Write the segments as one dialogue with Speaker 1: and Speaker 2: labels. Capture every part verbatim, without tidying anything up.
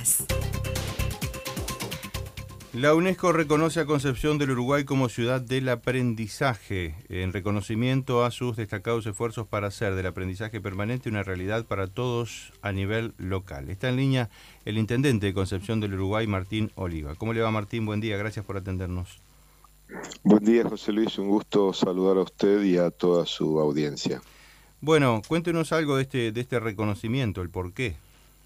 Speaker 1: más.
Speaker 2: La UNESCO reconoce a Concepción del Uruguay como ciudad del aprendizaje, en reconocimiento a sus destacados esfuerzos para hacer del aprendizaje permanente una realidad para todos a nivel local. Está en línea el intendente de Concepción del Uruguay, Martín Oliva. ¿Cómo le va, Martín? Buen día, gracias por atendernos.
Speaker 3: Buen día, José Luis, un gusto saludar a usted y a toda su audiencia.
Speaker 2: Bueno, cuéntenos algo de este, de este reconocimiento, el por qué.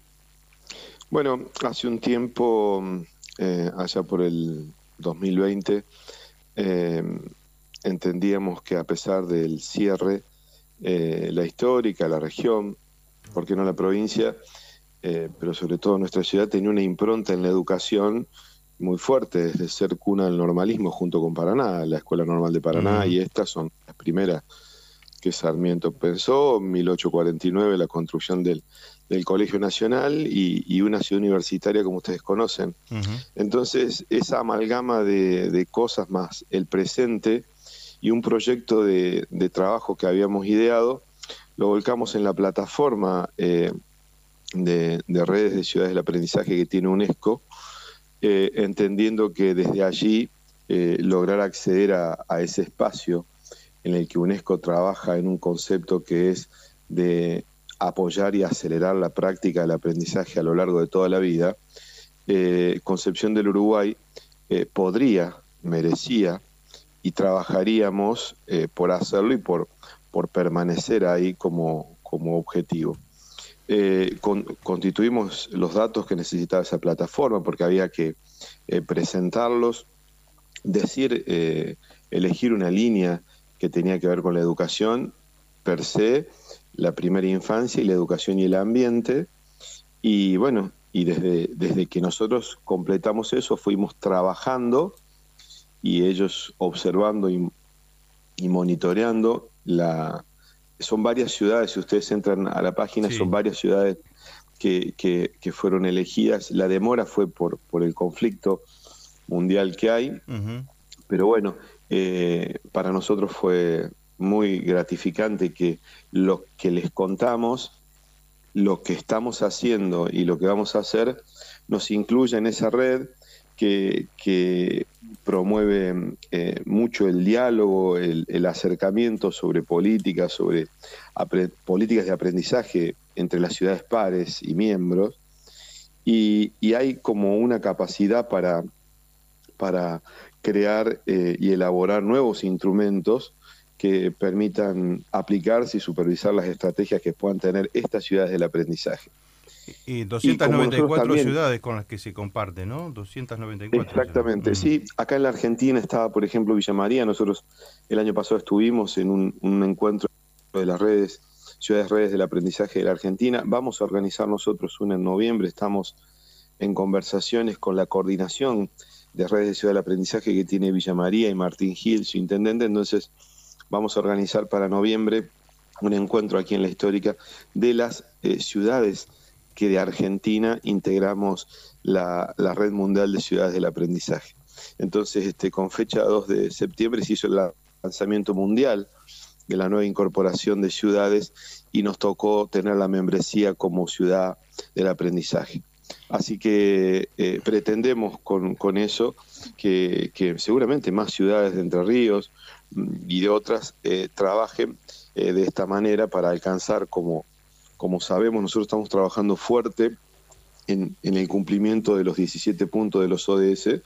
Speaker 3: Bueno, hace un tiempo, eh, allá por el dos mil veinte, eh, entendíamos que a pesar del cierre, eh, la histórica, la región, ¿por qué no la provincia? Eh, pero sobre todo nuestra ciudad tenía una impronta en la educación muy fuerte, desde ser cuna del normalismo junto con Paraná, la Escuela Normal de Paraná, mm. y estas son las primeras que Sarmiento pensó, en mil ochocientos cuarenta y nueve la construcción del, del Colegio Nacional y, y una ciudad universitaria como ustedes conocen. Uh-huh. Entonces, esa amalgama de, de cosas más el presente y un proyecto de, de trabajo que habíamos ideado, lo volcamos en la plataforma eh, de, de redes de ciudades del aprendizaje que tiene UNESCO, eh, entendiendo que desde allí eh, lograr acceder a, a ese espacio en el que UNESCO trabaja en un concepto que es de apoyar y acelerar la práctica del aprendizaje a lo largo de toda la vida, eh, Concepción del Uruguay eh, podría, merecía y trabajaríamos eh, por hacerlo y por, por permanecer ahí como, como objetivo. Eh, con, constituimos los datos que necesitaba esa plataforma porque había que eh, presentarlos, decir, eh, elegir una línea que tenía que ver con la educación per se, la primera infancia y la educación y el ambiente. Y bueno, y desde, desde que nosotros completamos eso, fuimos trabajando y ellos observando y, y monitoreando. La, son varias ciudades, si ustedes entran a la página, sí. son varias ciudades que, que, que fueron elegidas. La demora fue por, por el conflicto mundial que hay, uh-huh. pero bueno, Eh, para nosotros fue muy gratificante que lo que les contamos, lo que estamos haciendo y lo que vamos a hacer nos incluya en esa red que, que promueve eh, mucho el diálogo, el, el acercamiento sobre políticas, sobre apre- políticas de aprendizaje entre las ciudades pares y miembros, y, y hay como una capacidad para, para crear eh, y elaborar nuevos instrumentos que permitan aplicarse y supervisar las estrategias que puedan tener estas ciudades del aprendizaje.
Speaker 2: Y doscientas noventa y cuatro
Speaker 3: y también,
Speaker 2: ciudades con las que se comparte, ¿no? doscientas noventa y cuatro.
Speaker 3: Exactamente, sí. Acá en la Argentina estaba, por ejemplo, Villa María. Nosotros el año pasado estuvimos en un, un encuentro de las redes, ciudades redes del aprendizaje de la Argentina. Vamos a organizar nosotros una en noviembre. Estamos en conversaciones con la coordinación de redes de ciudad del aprendizaje que tiene Villa María y Martín Gil, su intendente. Entonces vamos a organizar para noviembre un encuentro aquí en la Histórica de las eh, ciudades que de Argentina integramos la, la Red Mundial de Ciudades del Aprendizaje. Entonces, este, con fecha dos de septiembre se hizo el lanzamiento mundial de la nueva incorporación de ciudades y nos tocó tener la membresía como ciudad del aprendizaje. Así que eh, pretendemos con, con eso que, que seguramente más ciudades de Entre Ríos y de otras eh, trabajen eh, de esta manera para alcanzar, como, como sabemos, nosotros estamos trabajando fuerte en, en el cumplimiento de los diecisiete puntos de los O D S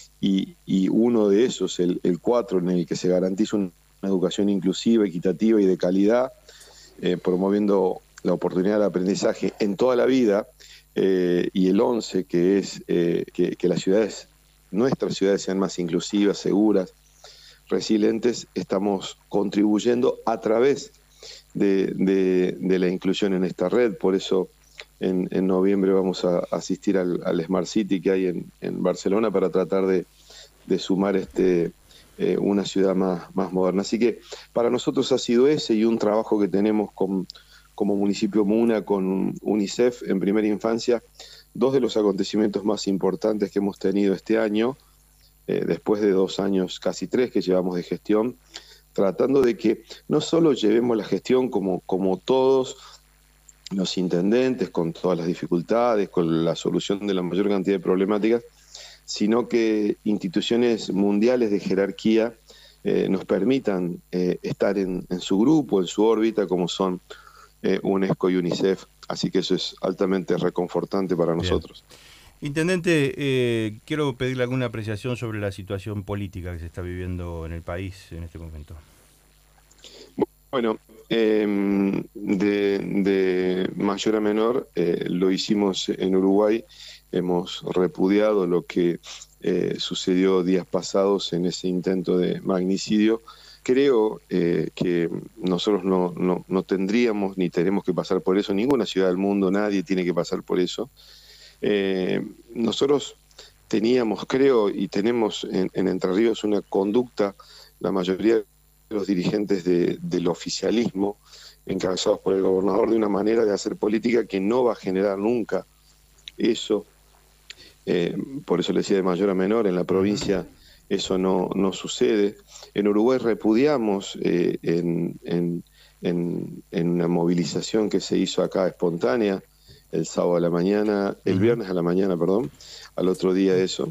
Speaker 3: y, y uno de esos, el, el cuatro, en el que se garantiza una educación inclusiva, equitativa y de calidad, eh, promoviendo la oportunidad del aprendizaje en toda la vida. Eh, y el once, que es eh, que, que las ciudades, nuestras ciudades sean más inclusivas, seguras, resilientes, estamos contribuyendo a través de, de, de la inclusión en esta red. Por eso en, en noviembre vamos a asistir al, al Smart City que hay en, en Barcelona para tratar de, de sumar este, eh, una ciudad más, más moderna. Así que para nosotros ha sido ese y un trabajo que tenemos con como municipio Muna con UNICEF en primera infancia, dos de los acontecimientos más importantes que hemos tenido este año, eh, después de dos años, casi tres, que llevamos de gestión, tratando de que no solo llevemos la gestión como, como todos los intendentes, con todas las dificultades, con la solución de la mayor cantidad de problemáticas, sino que instituciones mundiales de jerarquía eh, nos permitan eh, estar en, en su grupo, en su órbita, como son eh, UNESCO y UNICEF. Así que eso es altamente reconfortante para
Speaker 2: Bien.
Speaker 3: nosotros.
Speaker 2: Intendente, eh, quiero pedirle alguna apreciación sobre la situación política que se está viviendo en el país en este momento.
Speaker 3: Bueno, eh, de, de mayor a menor eh, lo hicimos en Uruguay, hemos repudiado lo que eh, sucedió días pasados en ese intento de magnicidio. Creo eh, que nosotros no, no, no tendríamos ni tenemos que pasar por eso, ninguna ciudad del mundo, nadie tiene que pasar por eso. Eh, nosotros teníamos, creo, y tenemos en, en Entre Ríos una conducta, la mayoría de los dirigentes de, del oficialismo, encabezados por el gobernador, de una manera de hacer política que no va a generar nunca eso. Eh, por eso le decía de mayor a menor, en la provincia eso no, no sucede. En Uruguay repudiamos eh, en, en, en, en una movilización que se hizo acá espontánea, el sábado a la mañana, el viernes a la mañana, perdón, al otro día eso.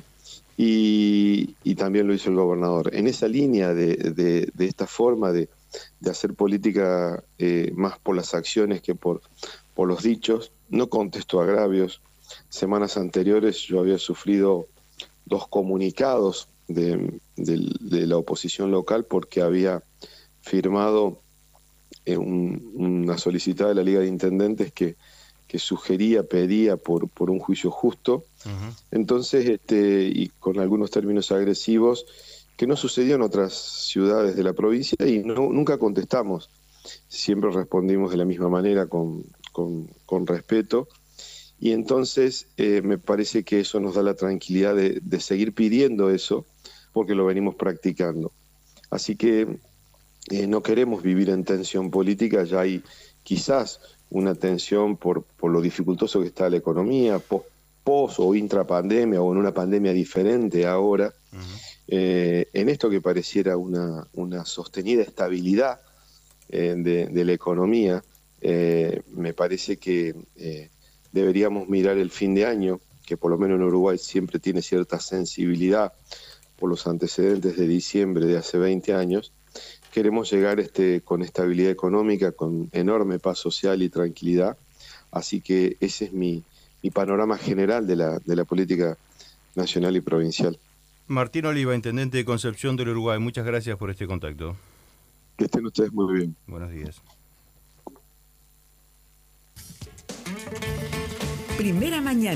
Speaker 3: Y, y también lo hizo el gobernador. En esa línea de, de, de esta forma de, de hacer política eh, más por las acciones que por, por los dichos, no contesto agravios. Semanas anteriores yo había sufrido dos comunicados de, de, de la oposición local porque había firmado eh, un, una solicitada de la Liga de Intendentes que que sugería, pedía por, por un juicio justo. Uh-huh. Entonces, este, y con algunos términos agresivos, que no sucedió en otras ciudades de la provincia y no, nunca contestamos. Siempre respondimos de la misma manera, con, con, con respeto. Y entonces eh, me parece que eso nos da la tranquilidad de, de seguir pidiendo eso, porque lo venimos practicando. Así que eh, no queremos vivir en tensión política, ya hay quizás una tensión por, por lo dificultoso que está la economía, post, post o intrapandemia o en una pandemia diferente ahora, uh-huh. eh, en esto que pareciera una, una sostenida estabilidad eh, de, de la economía, eh, me parece que eh, deberíamos mirar el fin de año, que por lo menos en Uruguay siempre tiene cierta sensibilidad por los antecedentes de diciembre de hace veinte años. Queremos llegar este, con estabilidad económica, con enorme paz social y tranquilidad. Así que ese es mi, mi panorama general de la, de la política nacional y provincial.
Speaker 2: Martín Oliva, Intendente de Concepción del Uruguay, muchas gracias por este contacto.
Speaker 3: Que estén ustedes muy bien.
Speaker 2: Buenos días.
Speaker 1: Primera mañana.